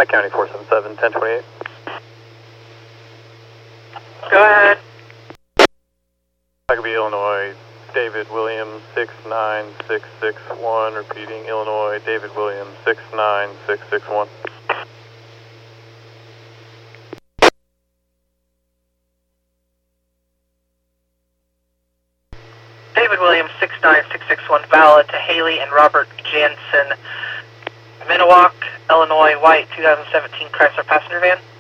Pike County 477, 1028. Go ahead. Pike, Illinois, David Williams 69661. Repeating, Illinois, David Williams 69661. David Williams 69661, valid to Haley and Robert Jansen, Minnewauk, Illinois, white 2017 Chrysler passenger van.